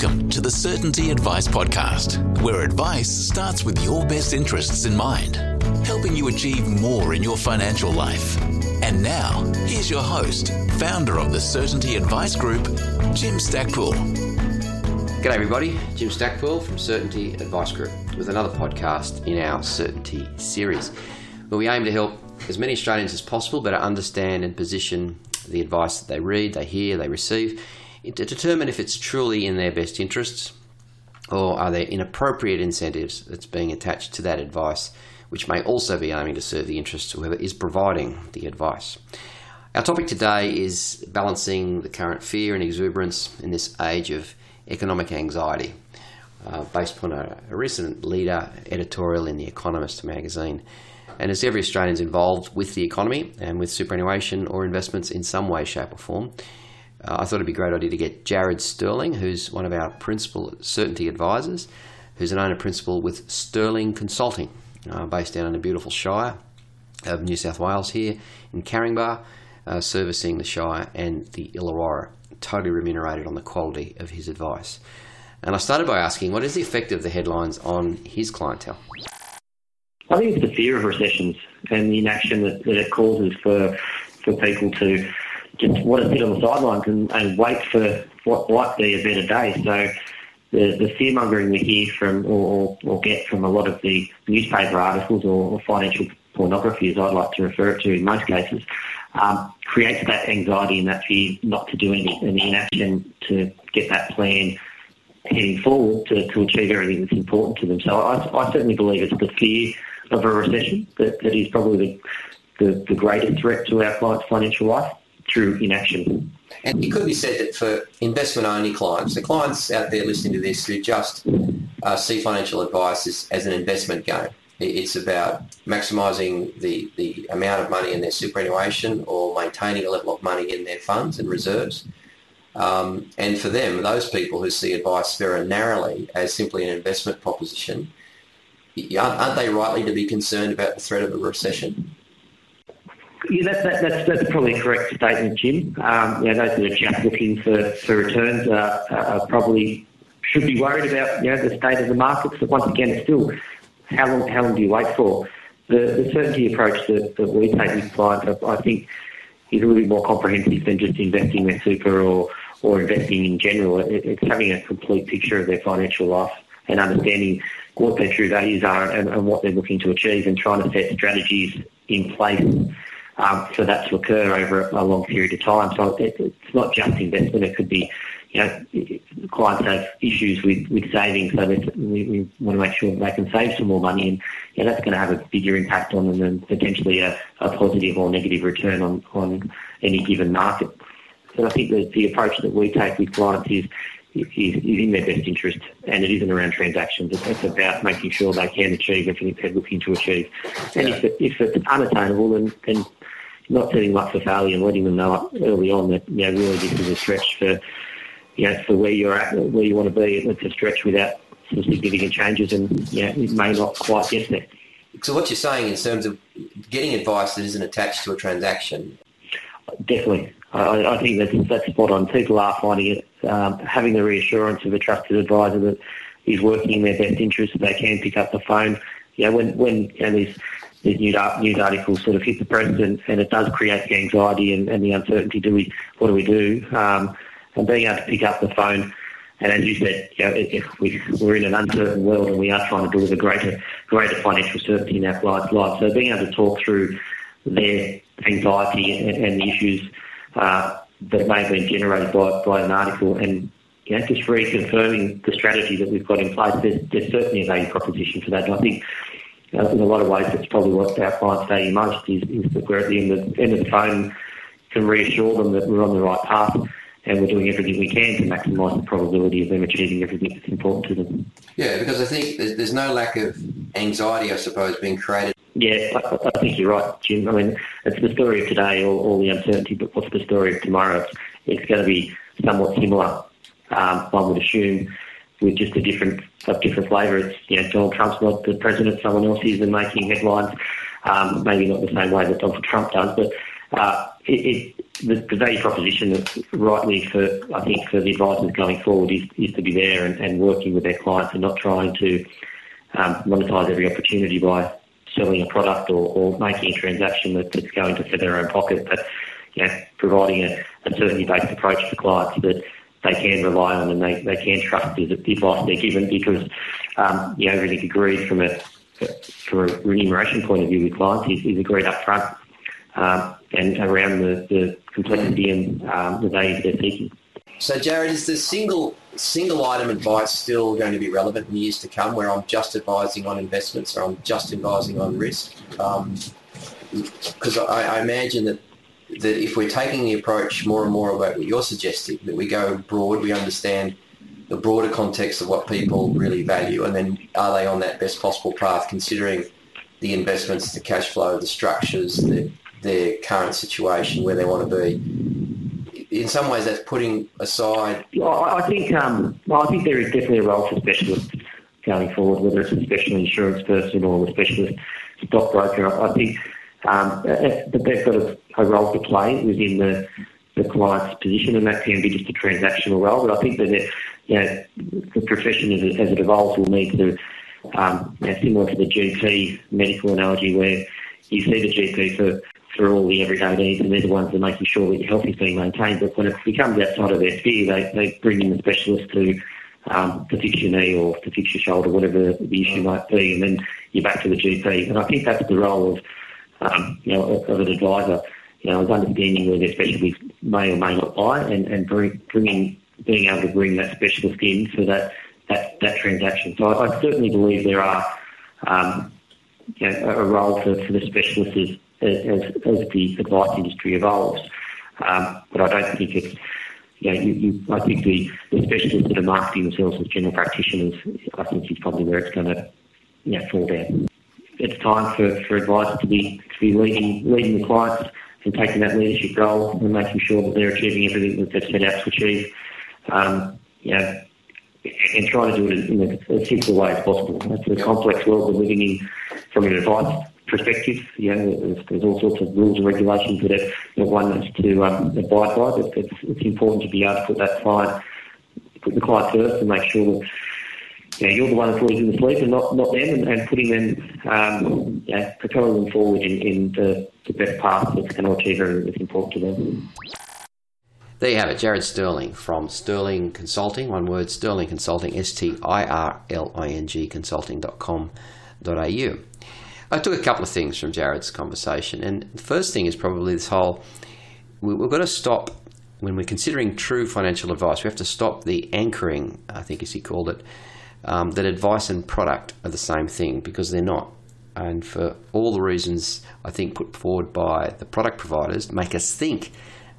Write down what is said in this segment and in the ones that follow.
Welcome to the Certainty Advice Podcast, where advice starts with your best interests in mind, helping you achieve more in your financial life. And now, here's your host, founder of the Certainty Advice Group, Jim Stackpool. G'day everybody, Jim Stackpool from Certainty Advice Group with another podcast in our Certainty series, where we aim to help as many Australians as possible better understand and position the advice that they read, they hear, they receive, to determine if it's truly in their best interests or are there inappropriate incentives that's being attached to that advice, which may also be aiming to serve the interests of whoever is providing the advice. Our topic today is balancing the current fear and exuberance in this age of economic anxiety, based upon a recent leader editorial in The Economist magazine. And as every Australian is involved with the economy and with superannuation or investments in some way, shape or form, I thought it'd be a great idea to get Jared Sterling, who's one of our principal Certainty advisors, who's an owner-principal with Sterling Consulting, based down in the beautiful Shire of New South Wales here in Caringbah, servicing the Shire and the Illawarra, totally remunerated on the quality of his advice. And I started by asking, what is the effect of the headlines on his clientele? I think it's the fear of recessions and the inaction that it causes for people to just want to sit on the sidelines and wait for what might be a better day. So the fear-mongering we hear from or get from a lot of the newspaper articles or financial pornography, as I'd like to refer it to in most cases, creates that anxiety and that fear not to do anything, and the inaction to get that plan heading forward to achieve everything that's important to them. So I certainly believe it's the fear of a recession that is probably the greatest threat to our clients' financial life through inaction. And it could be said that for investment-only clients, the clients out there listening to this who just see financial advice as an investment game. It's about maximising the amount of money in their superannuation or maintaining a level of money in their funds and reserves. And for them, those people who see advice very narrowly as simply an investment proposition, aren't they rightly to be concerned about the threat of a recession? Yeah, that's probably a correct statement, Jim. Those that are just looking for returns probably should be worried about the state of the markets. But once again, it's still how long do you wait for? The certainty approach that we take with clients, I think, is a little bit more comprehensive than just investing their super or investing in general. It's having a complete picture of their financial life and understanding what their true values are and what they're looking to achieve, and trying to set strategies in place for that to occur over a long period of time. So it's not just investment. It could be, clients have issues with saving, so we want to make sure they can save some more money, and that's going to have a bigger impact on them than potentially a positive or negative return on any given market. So I think that the approach that we take with clients is in their best interest, and it isn't around transactions. It's about making sure they can achieve everything they're looking to achieve. And if it's unattainable, then not setting them up for failure and letting them know early on that really this is a stretch for where you're at, where you want to be. It's a stretch without some significant changes, and it may not quite get there. So what you're saying in terms of getting advice that isn't attached to a transaction? Definitely. I think that's spot on. People are finding it, having the reassurance of a trusted advisor that is working in their best interest, that they can pick up the phone. When these news articles sort of hit the press, and it does create the anxiety and the uncertainty. What do we do? And being able to pick up the phone, and as you said, if we're in an uncertain world and we are trying to deliver greater financial certainty in our clients' lives. So being able to talk through their anxiety and the issues that may have been generated by an article, and just reconfirming the strategy that we've got in place, there's certainly a value proposition for that. And I think in a lot of ways that's probably what our clients value most is that we're at the end of the phone, can reassure them that we're on the right path and we're doing everything we can to maximise the probability of them achieving everything that's important to them. Yeah, because I think there's no lack of anxiety, I suppose, being created. Yeah, I think you're right, Jim. I mean, it's the story of today, all the uncertainty, but what's the story of tomorrow? It's going to be somewhat similar, one would assume, with just a different flavour. It's, Donald Trump's not the president, someone else is, and making headlines, maybe not the same way that Donald Trump does, but the value proposition, rightly for the advisors going forward, is to be there and working with their clients and not trying to monetize every opportunity by selling a product or making a transaction that's going to fit their own pocket, but providing a certainty-based approach to clients that they can rely on and they can trust the advice they're given, because everything agreed from a remuneration point of view with clients is agreed up front and around the complexity and the value they're seeking. So, Jared, is the single item advice still going to be relevant in years to come, where I'm just advising on investments or I'm just advising on risk? Because I imagine that if we're taking the approach more and more about what you're suggesting, that we go broad, we understand the broader context of what people really value, and then are they on that best possible path, considering the investments, the cash flow, the structures, their current situation, where they want to be. In some ways, that's putting aside. I think there is definitely a role for specialists going forward, whether it's a special insurance person or a specialist stockbroker. I think that they've got a role to play within the client's position, and that can be just a transactional role. But I think that the profession as it evolves will need to, similar to the GP medical analogy, where you see the GP for all the everyday needs, and they're the ones that are making sure that your health is being maintained. But when it becomes outside of their sphere, they bring in the specialist to fix your knee or to fix your shoulder, whatever the issue might be, and then you're back to the GP. And I think that's the role of an advisor, is understanding where their specialties may or may not lie, and being able to bring that specialist in for that transaction. So I certainly believe there are a role for the specialists as the advice industry evolves. But I don't think it's, I think the specialists that are marketing themselves as general practitioners, I think is probably where it's going to fall down. It's time for advisors to be leading the clients and taking that leadership role and making sure that they're achieving everything that they've set out to achieve. And trying to do it in a simple way as possible. It's a complex world we're living in from an advice perspective. There's all sorts of rules and regulations that one has to abide by. But it's important to be able to put the client first and make sure that you're the one that's losing the sleep and not them, and putting them, propelling them forward in the best path that's going to achieve everything that's important to them. There you have it, Jared Sterling from Sterling Consulting, one word, Sterling Consulting, STIRLING consulting.com.au. I took a couple of things from Jared's conversation, and the first thing is probably this whole, we've got to stop, when we're considering true financial advice, we have to stop the anchoring, I think as he called it, that advice and product are the same thing, because they're not. And for all the reasons I think put forward by the product providers, make us think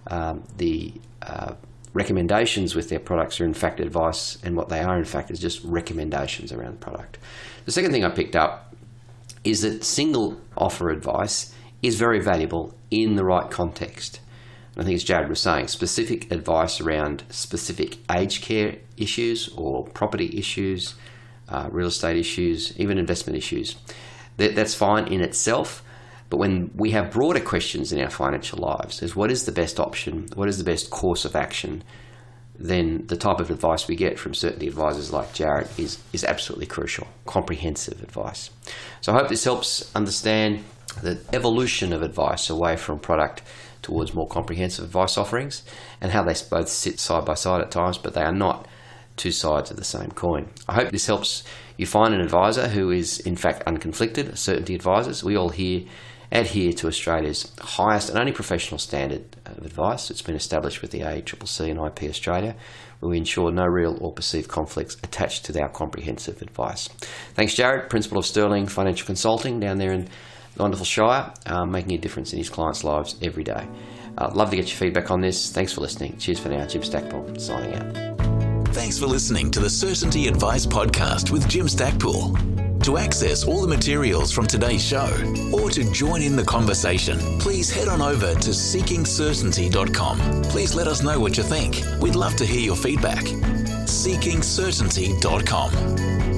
the recommendations with their products are in fact advice, and what they are in fact is just recommendations around the product. The second thing I picked up is that single offer advice is very valuable in the right context. And I think as Jared was saying, specific advice around specific aged care issues or property issues, real estate issues, even investment issues, that's fine in itself. But when we have broader questions in our financial lives, is what is the best option, what is the best course of action, then the type of advice we get from certainty advisors like Jared is absolutely crucial, comprehensive advice. So I hope this helps understand the evolution of advice away from product towards more comprehensive advice offerings, and how they both sit side by side at times, but they are not two sides of the same coin. I hope this helps you find an advisor who is in fact unconflicted, certainty advisors. We all adhere to Australia's highest and only professional standard of advice. It's been established with the ACCC and IP Australia, where we ensure no real or perceived conflicts attached to our comprehensive advice. Thanks, Jared, Principal of Sterling Financial Consulting down there in the wonderful Shire, making a difference in his clients' lives every day. I'd love to get your feedback on this. Thanks for listening. Cheers for now. Jim Stackpool signing out. Thanks for listening to the Certainty Advice Podcast with Jim Stackpool. To access all the materials from today's show or to join in the conversation, please head on over to seekingcertainty.com. Please let us know what you think. We'd love to hear your feedback. seekingcertainty.com.